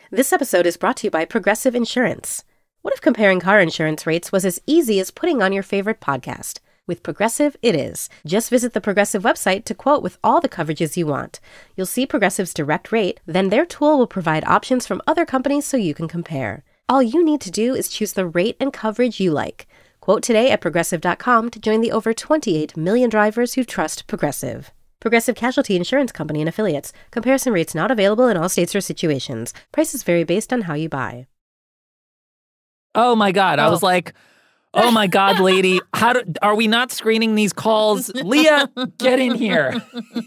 This episode is brought to you by Progressive Insurance. What if comparing car insurance rates was as easy as putting on your favorite podcast? With Progressive, it is. Just visit the Progressive website to quote with all the coverages you want. You'll see Progressive's direct rate, then their tool will provide options from other companies so you can compare. All you need to do is choose the rate and coverage you like. Quote today at Progressive.com to join the over 28 million drivers who trust Progressive. Progressive Casualty Insurance Company and Affiliates. Comparison rates not available in all states or situations. Prices vary based on how you buy. Oh my God. I was like, oh my God, lady. Are we not screening these calls? Leah, get in here.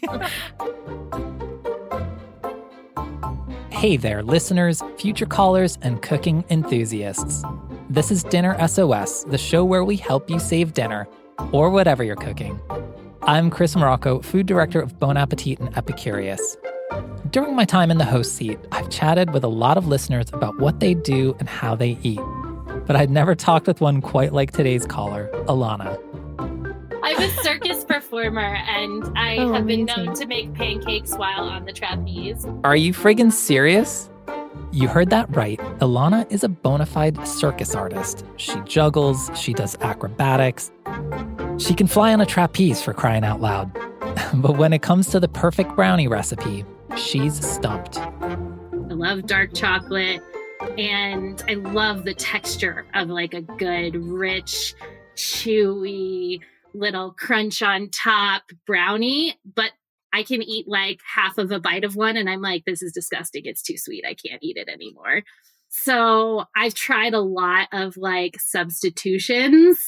Hey there, listeners, future callers, and cooking enthusiasts. This is Dinner SOS, the show where we help you save dinner, or whatever you're cooking. I'm Chris Morocco, food director of Bon Appetit and Epicurious. During my time in the host seat, I've chatted with a lot of listeners about what they do and how they eat. But I'd never talked with one quite like today's caller, Alana. I'm a circus performer, and I have been known to make pancakes while on the trapeze. Are you friggin' serious? You heard that right. Alana is a bona fide circus artist. She juggles, she does acrobatics. She can fly on a trapeze, for crying out loud. But when it comes to the perfect brownie recipe, she's stumped. I love dark chocolate, and I love the texture of like a good, rich, chewy, little crunch on top brownie, but I can eat like half of a bite of one and I'm like, this is disgusting. It's too sweet. I can't eat it anymore. So I've tried a lot of like substitutions,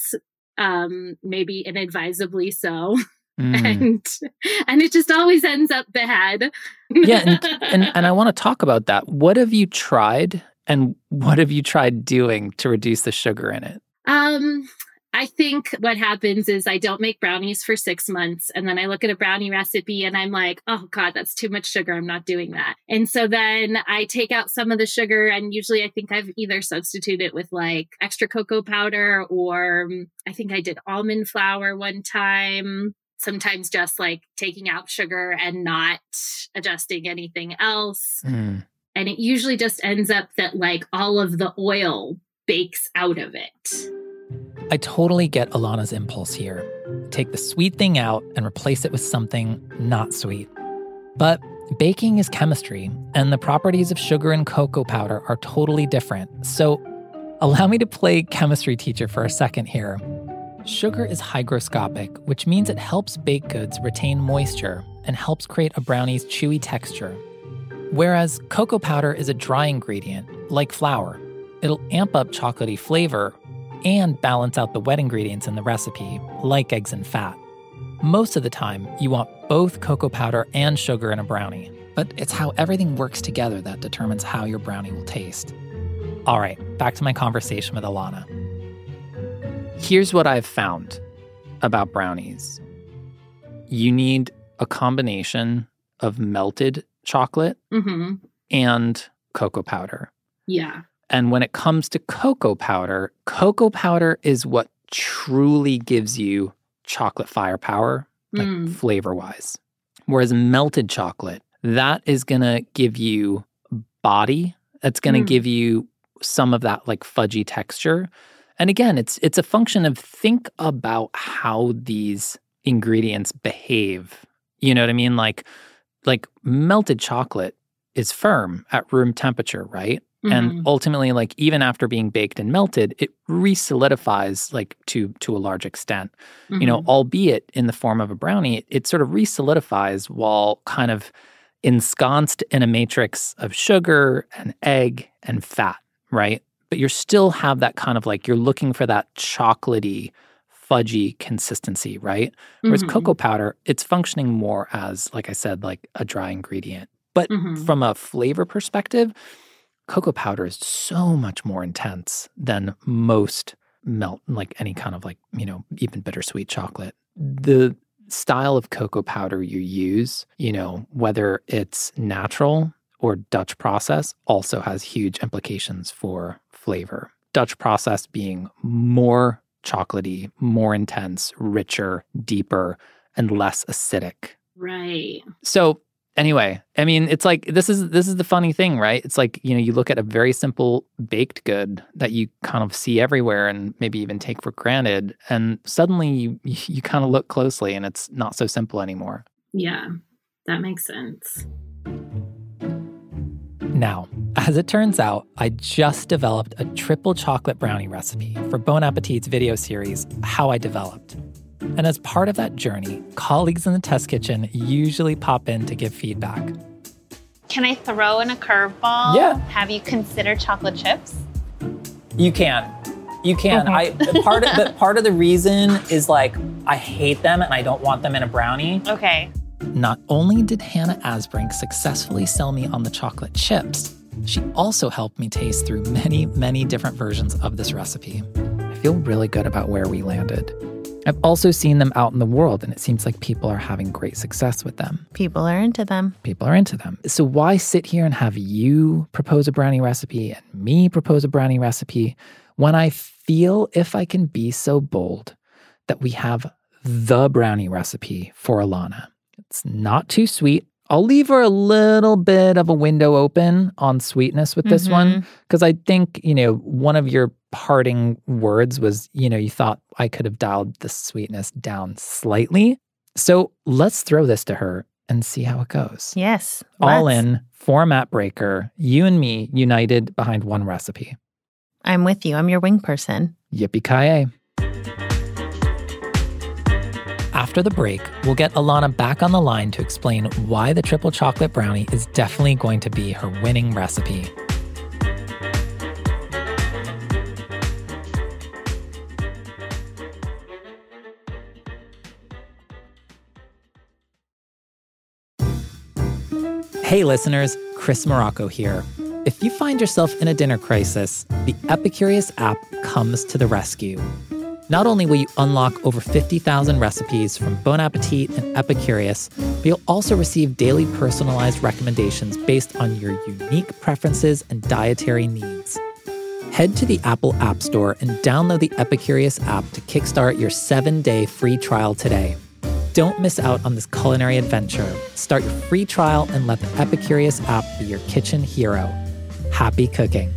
maybe inadvisably so. And it just always ends up bad. Yeah. And I want to talk about that. What have you tried and what have you tried doing to reduce the sugar in it? I think what happens is I don't make brownies for 6 months. And then I look at a brownie recipe and I'm like, oh God, that's too much sugar. I'm not doing that. And so then I take out some of the sugar and usually I think I've either substituted it with like extra cocoa powder or I think I did almond flour one time. Sometimes just like taking out sugar and not adjusting anything else. And it usually just ends up that like all of the oil bakes out of it. I totally get Alana's impulse here. Take the sweet thing out and replace it with something not sweet. But baking is chemistry, and the properties of sugar and cocoa powder are totally different. So allow me to play chemistry teacher for a second here. Sugar is hygroscopic, which means it helps baked goods retain moisture and helps create a brownie's chewy texture. Whereas cocoa powder is a dry ingredient, like flour. It'll amp up chocolatey flavor and balance out the wet ingredients in the recipe, like eggs and fat. Most of the time, you want both cocoa powder and sugar in a brownie, but it's how everything works together that determines how your brownie will taste. All right, back to my conversation with Alana. Here's what I've found about brownies. You need a combination of melted chocolate and cocoa powder. Yeah. And when it comes to cocoa powder is what truly gives you chocolate firepower, like flavor-wise. Whereas melted chocolate, that is going to give you body. That's going to give you some of that like fudgy texture. And again, it's a function of think about how these ingredients behave. You know what I mean? Like melted chocolate is firm at room temperature, right? And ultimately, like even after being baked and melted, it re-solidifies like to a large extent. You know, albeit in the form of a brownie, it sort of re-solidifies while kind of ensconced in a matrix of sugar and egg and fat, right? But you still have that kind of like you're looking for that chocolatey, fudgy consistency, right? Whereas cocoa powder, it's functioning more as, like I said, like a dry ingredient. But from a flavor perspective, cocoa powder is so much more intense than most like any kind of like, you know, even bittersweet chocolate. The style of cocoa powder you use, you know, whether it's natural or Dutch process, also has huge implications for flavor. Dutch process being more chocolatey, more intense, richer, deeper, and less acidic. Right. So Anyway, I mean, it's like this is the funny thing, right? It's like, you look at a very simple baked good that you kind of see everywhere and maybe even take for granted, and suddenly you kind of look closely and it's not so simple anymore. Yeah, that makes sense. Now, as it turns out, I just developed a triple chocolate brownie recipe for Bon Appetit's video series, How I Developed. And as part of that journey, colleagues in the test kitchen usually pop in to give feedback. Can I throw in a curveball? Yeah. Have you considered chocolate chips? You can. Part of the reason is like I hate them and I don't want them in a brownie. Okay. Not only did Hannah Asbrink successfully sell me on the chocolate chips, she also helped me taste through many, many different versions of this recipe. I feel really good about where we landed. I've also seen them out in the world, and it seems like people are having great success with them. People are into them. So why sit here and have you propose a brownie recipe and me propose a brownie recipe when I feel, if I can be so bold, that we have the brownie recipe for Alana? It's not too sweet. I'll leave her a little bit of a window open on sweetness with this one, because I think, one of your parting words was, you thought I could have dialed the sweetness down slightly. So let's throw this to her and see how it goes. Yes. All in, format breaker, you and me united behind one recipe. I'm with you. I'm your wing person. Yippee-ki-yay. After the break, we'll get Alana back on the line to explain why the triple chocolate brownie is definitely going to be her winning recipe. Hey listeners, Chris Morocco here. If you find yourself in a dinner crisis, the Epicurious app comes to the rescue. Not only will you unlock over 50,000 recipes from Bon Appetit and Epicurious, but you'll also receive daily personalized recommendations based on your unique preferences and dietary needs. Head to the Apple App Store and download the Epicurious app to kickstart your 7-day free trial today. Don't miss out on this culinary adventure. Start your free trial and let the Epicurious app be your kitchen hero. Happy cooking.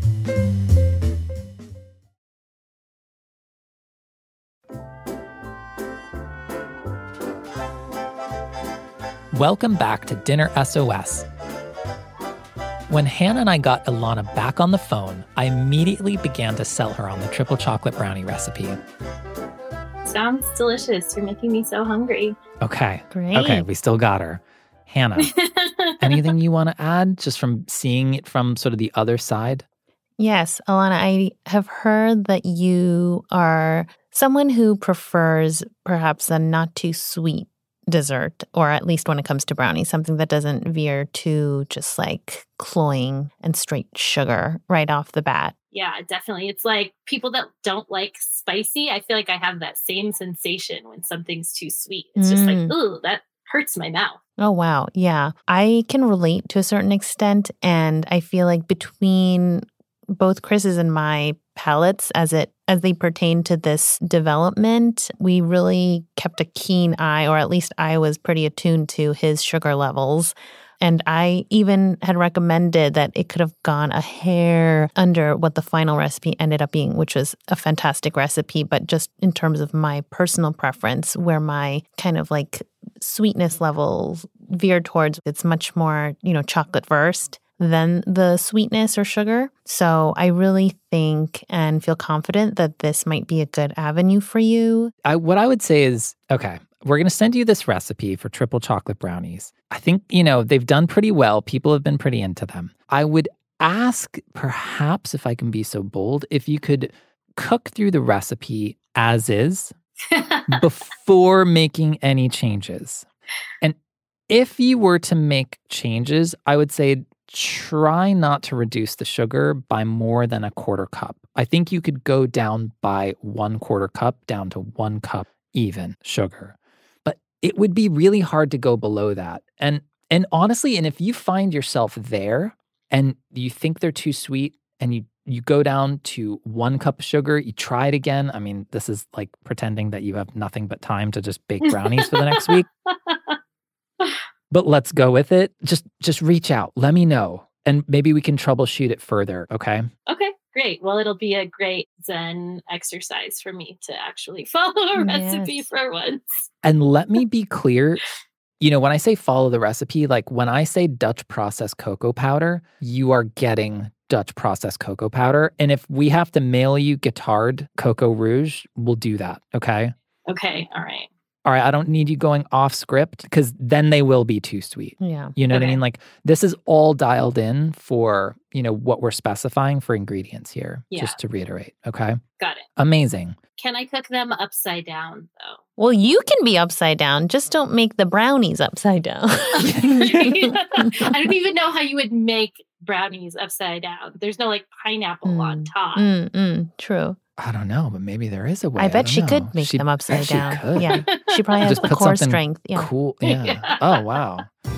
Welcome back to Dinner SOS. When Hannah and I got Alana back on the phone, I immediately began to sell her on the triple chocolate brownie recipe. Sounds delicious. You're making me so hungry. Okay. Great. Okay, we still got her. Hannah, anything you want to add just from seeing it from sort of the other side? Yes, Alana, I have heard that you are someone who prefers perhaps a not too sweet dessert, or at least when it comes to brownies, something that doesn't veer to just like cloying and straight sugar right off the bat. Yeah, definitely. It's like people that don't like spicy, I feel like I have that same sensation when something's too sweet. It's just like, ooh, that hurts my mouth. Oh, wow. Yeah. I can relate to a certain extent. And I feel like between both Chris's and my palates as they pertain to this development, we really kept a keen eye, or at least I was pretty attuned to his sugar levels. And I even had recommended that it could have gone a hair under what the final recipe ended up being, which was a fantastic recipe. But just in terms of my personal preference, where my kind of like sweetness levels veered towards, it's much more, chocolate versed than the sweetness or sugar. So I really think and feel confident that this might be a good avenue for you. What I would say is, okay, we're going to send you this recipe for triple chocolate brownies. I think, they've done pretty well. People have been pretty into them. I would ask, perhaps, if I can be so bold, if you could cook through the recipe as is before making any changes. And if you were to make changes, I would say try not to reduce the sugar by more than a quarter cup. I think you could go down by 1/4 cup down to 1 cup even sugar. But it would be really hard to go below that. And honestly, and if you find yourself there and you think they're too sweet and you go down to 1 cup of sugar, you try it again. I mean, this is like pretending that you have nothing but time to just bake brownies for the next week. but let's go with it. Just reach out. Let me know. And maybe we can troubleshoot it further, okay? Okay, great. Well, it'll be a great Zen exercise for me to actually follow a recipe for once. And let me be clear. When I say follow the recipe, like when I say Dutch processed cocoa powder, you are getting Dutch processed cocoa powder. And if we have to mail you Guittard Cocoa Rouge, we'll do that, okay? Okay, all right. All right, I don't need you going off script because then they will be too sweet. Yeah. You know what I mean? Like this is all dialed in for, what we're specifying for ingredients here, just to reiterate. Okay. Got it. Amazing. Can I cook them upside down though? Well, you can be upside down. Just don't make the brownies upside down. I don't even know how you would make brownies upside down. There's no like pineapple on top. True. I don't know, but maybe there is a way. I bet she could make them upside down. She could. Yeah. She probably has the core strength. Yeah. Cool. Yeah. Oh, wow.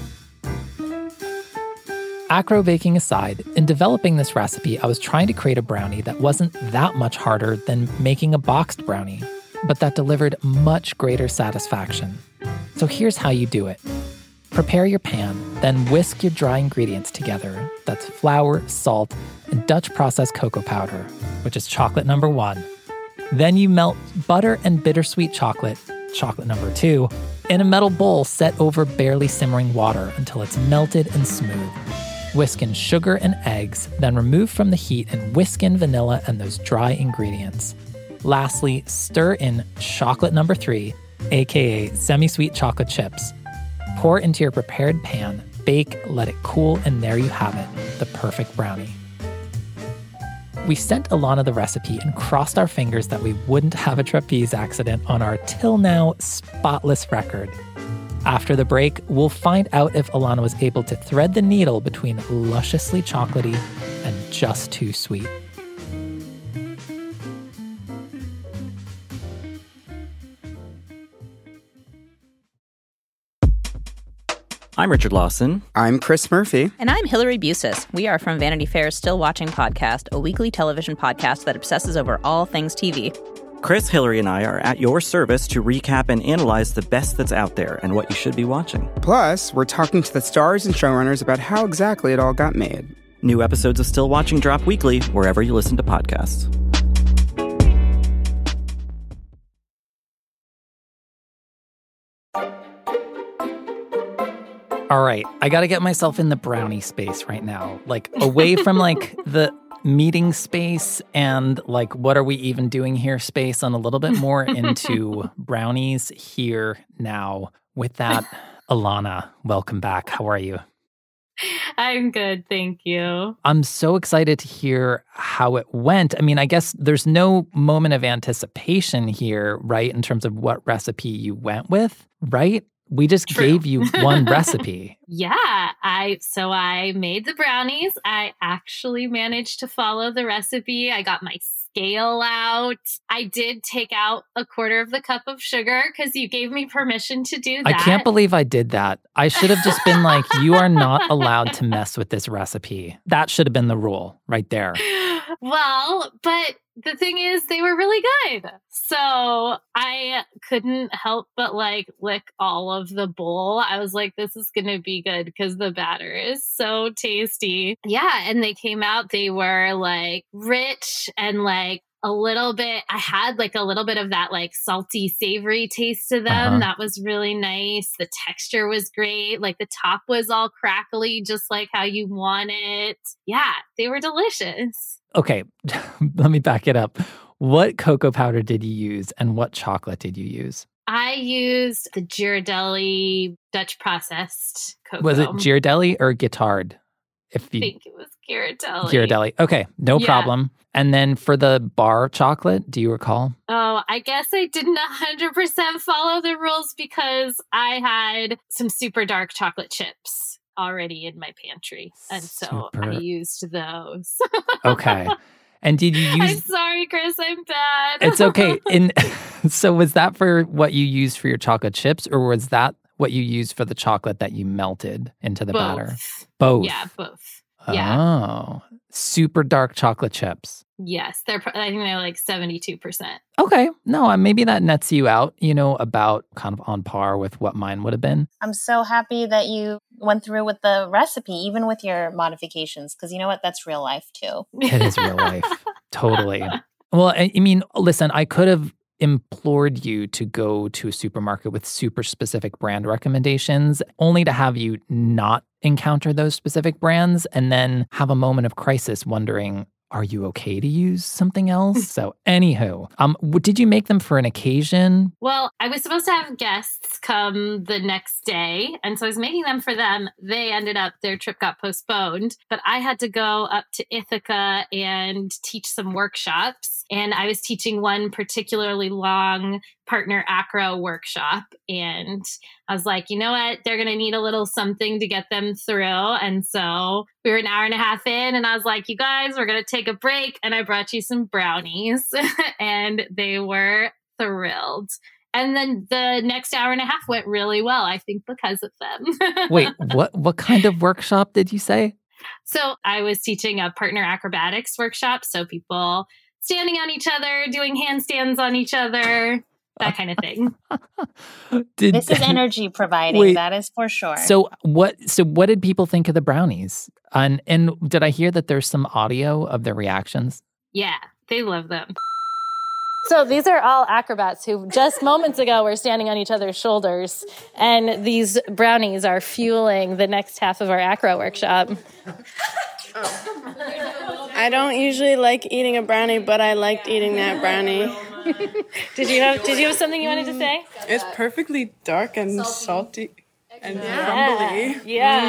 Acro baking aside, in developing this recipe, I was trying to create a brownie that wasn't that much harder than making a boxed brownie, but that delivered much greater satisfaction. So here's how you do it. Prepare your pan, then whisk your dry ingredients together. That's flour, salt, and Dutch processed cocoa powder, which is chocolate number 1. Then you melt butter and bittersweet chocolate number 2, in a metal bowl set over barely simmering water until it's melted and smooth. Whisk in sugar and eggs, then remove from the heat and whisk in vanilla and those dry ingredients. Lastly, stir in chocolate number 3, aka semi-sweet chocolate chips. Pour into your prepared pan, bake, let it cool, and there you have it, the perfect brownie. We sent Alana the recipe and crossed our fingers that we wouldn't have a trapeze accident on our till now spotless record. After the break, we'll find out if Alana was able to thread the needle between lusciously chocolatey and just too sweet. I'm Richard Lawson. I'm Chris Murphy. And I'm Hillary Busis. We are from Vanity Fair's Still Watching podcast, a weekly television podcast that obsesses over all things TV. Chris, Hillary, and I are at your service to recap and analyze the best that's out there and what you should be watching. Plus, we're talking to the stars and showrunners about how exactly it all got made. New episodes of Still Watching drop weekly wherever you listen to podcasts. All right, I got to get myself in the brownie space right now, like away from like the meeting space and like what are we even doing here space, and a little bit more into brownies here now. With that, Alana, welcome back. How are you? I'm good, thank you. I'm so excited to hear how it went. I mean, I guess there's no moment of anticipation here, right, in terms of what recipe you went with, right? We just gave you one recipe. Yeah, I made the brownies. I actually managed to follow the recipe. I got my scale out. I did take out 1/4 of the cup of sugar because you gave me permission to do that. I can't believe I did that. I should have just been like, you are not allowed to mess with this recipe. That should have been the rule right there. Well, but the thing is, they were really good. So I couldn't help but like lick all of the bowl. I was like, this is going to be good because the batter is so tasty. Yeah. And they came out, they were like rich and like a little bit, I had like a little bit of that like salty, savory taste to them. That was really nice. The texture was great. Like the top was all crackly, just like how you want it. Yeah, they were delicious. Okay, let me back it up. What cocoa powder did you use and what chocolate did you use? I used the Ghirardelli Dutch processed cocoa. Was it Ghirardelli or Guittard? I think it was Ghirardelli. Ghirardelli. Okay, no problem. And then for the bar chocolate, do you recall? Oh, I guess I didn't 100% follow the rules because I had some super dark chocolate chips already in my pantry. And so I used those. Okay. And did you use... I'm sorry, Chris, I'm bad. It's okay. So was that for what you used for your chocolate chips, or was that what you used for the chocolate that you melted into the batter? Both. Yeah, both. Yeah. Oh, super dark chocolate chips. Yes, I think they're like 72%. Okay. No, maybe that nets you out, about kind of on par with what mine would have been. I'm so happy that you went through with the recipe, even with your modifications, because you know what? That's real life too. It is real life. Totally. Well, I mean, listen, I could have implored you to go to a supermarket with super specific brand recommendations, only to have you not encounter those specific brands and then have a moment of crisis wondering, are you okay to use something else? So anywho, did you make them for an occasion? Well, I was supposed to have guests come the next day. And so I was making them for them. Their trip got postponed, but I had to go up to Ithaca and teach some workshops. And I was teaching one particularly long partner acro workshop. And I was like, you know what? They're going to need a little something to get them through. And so we were an hour and a half in and I was like, you guys, we're going to take a break. And I brought you some brownies and they were thrilled. And then the next hour and a half went really well, I think, because of them. Wait, what kind of workshop did you say? So I was teaching a partner acrobatics workshop. So people standing on each other, doing handstands on each other, that kind of thing. This is energy providing, that is for sure. So what did people think of the brownies? And did I hear that there's some audio of their reactions? Yeah, they love them. So these are all acrobats who just moments ago were standing on each other's shoulders, and these brownies are fueling the next half of our acro workshop. I don't usually like eating a brownie, but I liked eating that brownie. Did you have something you wanted to say? It's perfectly dark and salty and crumbly. Yeah.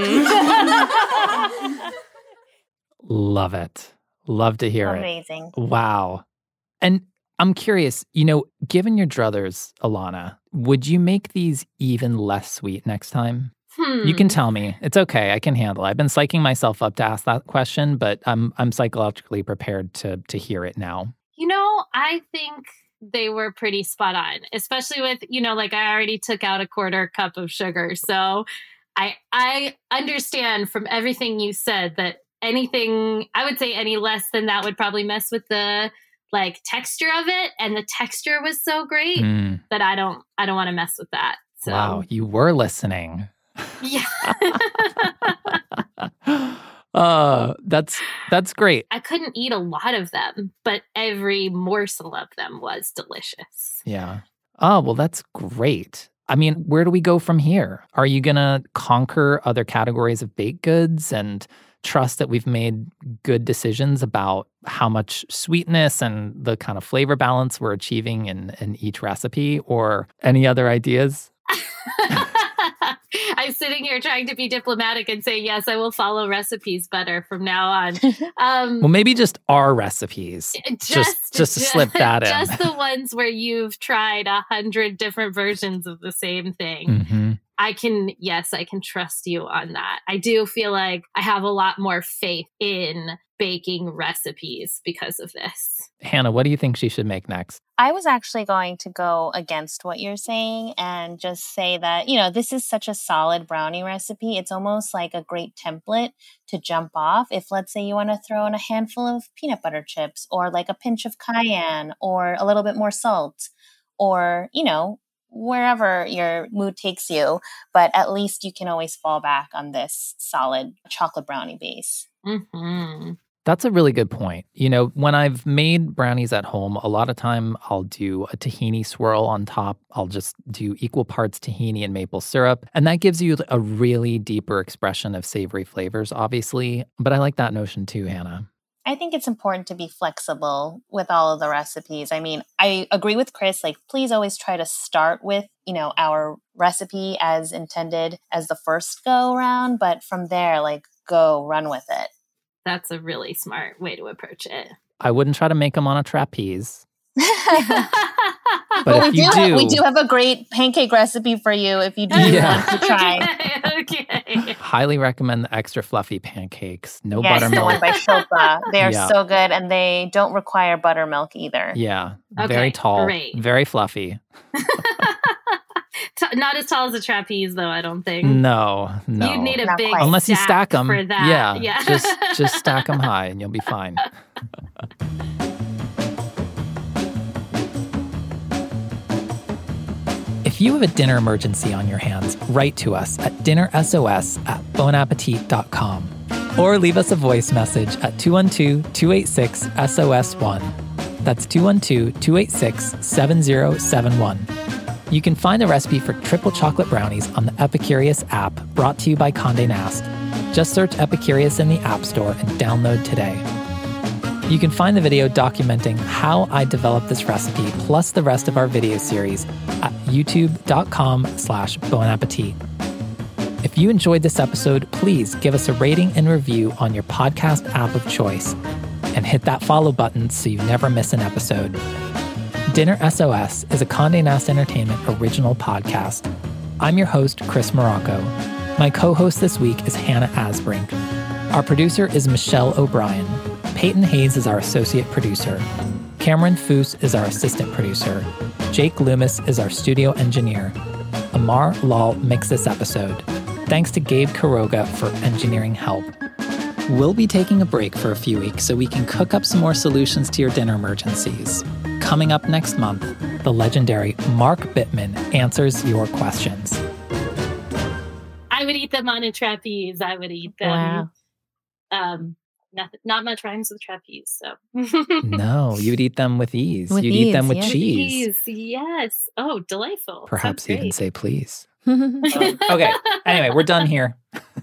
Love it. Love to hear Amazing. it. Wow. And I'm curious, given your druthers, Alana, would you make these even less sweet next time? You can tell me. It's okay. I can handle it. I've been psyching myself up to ask that question, but I'm psychologically prepared to hear it now. I think they were pretty spot on, especially with, I already took out a quarter cup of sugar. So I understand from everything you said that anything, I would say any less than that would probably mess with the texture of it. And the texture was so great that I don't want to mess with that. So. Wow, you were listening. Yeah. That's great. I couldn't eat a lot of them, but every morsel of them was delicious. Yeah. Oh, well, that's great. I mean, where do we go from here? Are you going to conquer other categories of baked goods and trust that we've made good decisions about how much sweetness and the kind of flavor balance we're achieving in each recipe, or any other ideas? I'm sitting here trying to be diplomatic and say, yes, I will follow recipes better from now on. Well, maybe just our recipes. Just to slip that in. Just the ones where you've tried 100 different versions of the same thing. Mm-hmm. I can trust you on that. I do feel like I have a lot more faith in baking recipes because of this. Hannah, what do you think she should make next? I was actually going to go against what you're saying and just say that, this is such a solid brownie recipe. It's almost like a great template to jump off. If, let's say, you want to throw in a handful of peanut butter chips or like a pinch of cayenne or a little bit more salt or, wherever your mood takes you. But at least you can always fall back on this solid chocolate brownie base. Mm-hmm. That's a really good point. When I've made brownies at home, a lot of time I'll do a tahini swirl on top. I'll just do equal parts tahini and maple syrup. And that gives you a really deeper expression of savory flavors, obviously. But I like that notion too, Hannah. I think it's important to be flexible with all of the recipes. I mean, I agree with Chris, please always try to start with, our recipe as intended as the first go around. But from there, go run with it. That's a really smart way to approach it. I wouldn't try to make them on a trapeze. But we do have a great pancake recipe for you if you do want to try. Okay. Highly recommend the extra fluffy pancakes. No buttermilk. The one by Shilpa. They are so good, and they don't require buttermilk either. Yeah. Okay, very tall. great. Very fluffy. Not as tall as a trapeze, though, I don't think. No. You'd need a big unless you stack them for that. Yeah. Just stack them high and you'll be fine. If you have a dinner emergency on your hands, write to us at dinnersos@bonappetit.com or leave us a voice message at 212-286-SOS1. That's 212-286-7071. You can find the recipe for triple chocolate brownies on the Epicurious app, brought to you by Condé Nast. Just search Epicurious in the App Store and download today. You can find the video documenting how I developed this recipe, plus the rest of our video series, at youtube.com/bonappetit. If you enjoyed this episode, please give us a rating and review on your podcast app of choice, and hit that follow button so you never miss an episode. Dinner SOS is a Condé Nast Entertainment original podcast. I'm your host, Chris Morocco. My co-host this week is Hannah Asbrink. Our producer is Michelle O'Brien. Peyton Hayes is our associate producer. Cameron Foose is our assistant producer. Jake Loomis is our studio engineer. Amar Lal mixed this episode. Thanks to Gabe Quiroga for engineering help. We'll be taking a break for a few weeks so we can cook up some more solutions to your dinner emergencies. Coming up next month, the legendary Mark Bittman answers your questions. I would eat them on a trapeze. I would eat them. Wow. Not much rhymes with trapeze, so. No, you'd eat them with ease. You'd eat them with cheese. With ease, yes. Oh, delightful. Perhaps even say please. Okay, anyway, we're done here.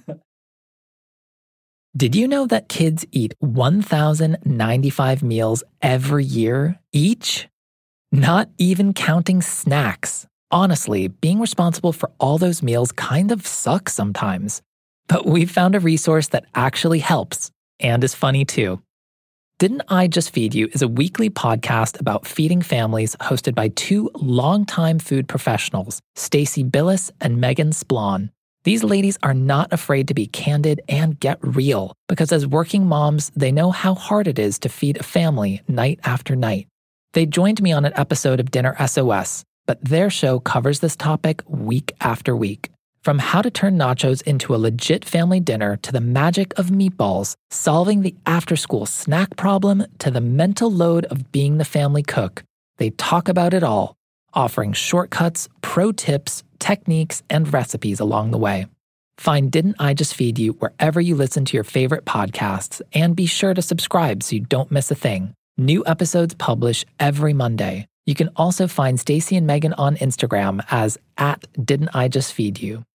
Did you know that kids eat 1,095 meals every year each? Not even counting snacks. Honestly, being responsible for all those meals kind of sucks sometimes. But we've found a resource that actually helps. And is funny too. Didn't I Just Feed You is a weekly podcast about feeding families hosted by two longtime food professionals, Stacey Billis and Megan Splon. These ladies are not afraid to be candid and get real, because as working moms, they know how hard it is to feed a family night after night. They joined me on an episode of Dinner SOS, but their show covers this topic week after week. From how to turn nachos into a legit family dinner to the magic of meatballs, solving the after-school snack problem to the mental load of being the family cook, they talk about it all, offering shortcuts, pro tips, techniques, and recipes along the way. Find Didn't I Just Feed You wherever you listen to your favorite podcasts, and be sure to subscribe so you don't miss a thing. New episodes publish every Monday. You can also find Stacey and Megan on Instagram as @Didn'tIJustFeedYou.